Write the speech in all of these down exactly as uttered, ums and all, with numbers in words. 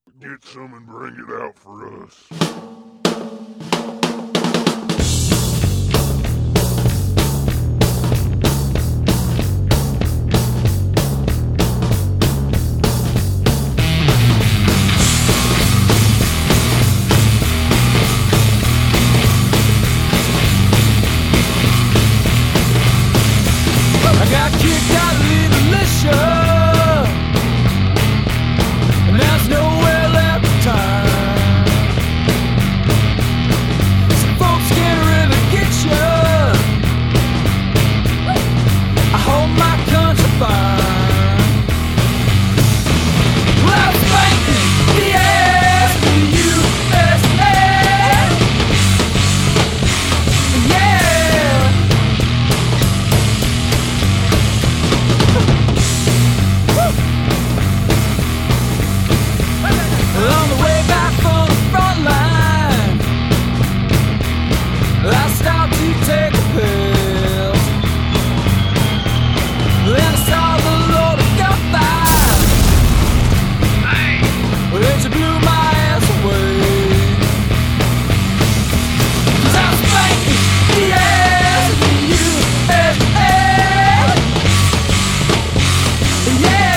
Get some and bring it out for us. I got kicked out of the militia, and there's nowhere left to turn. Some folks can't really get you. I hold my country firm. Well, I'm spanking the ass for the U S A. Yeah. On the way back from the front line, I stopped to take a pill. Then I saw the load of gunfire. Then she blew my ass away. 'Cause I'm spanking the ass of the U S A. Yeah.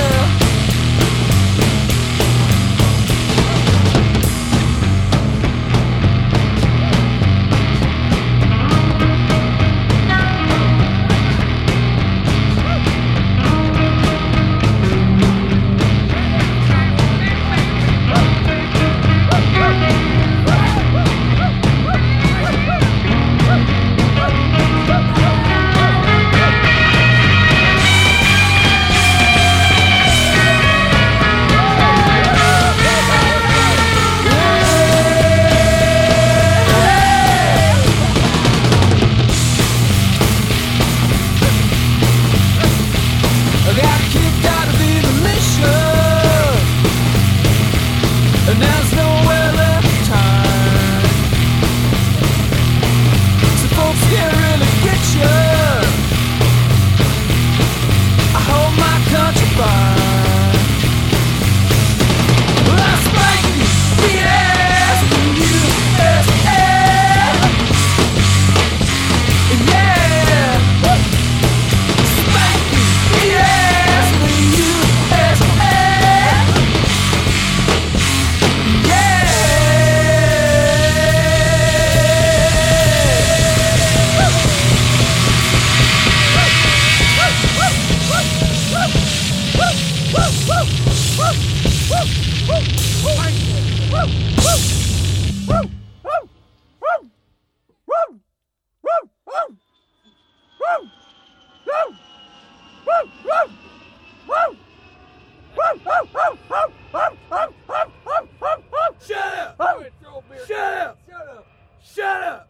I got kicked out of the militia, and there's nowhere left to turn. Some folks can't really get you. I hold my country firm. Well, I'm spanking the ass of the U S A. Yeah. Spanking the ass of the U S A. Shut up! Shut up! Shut up! Shut up!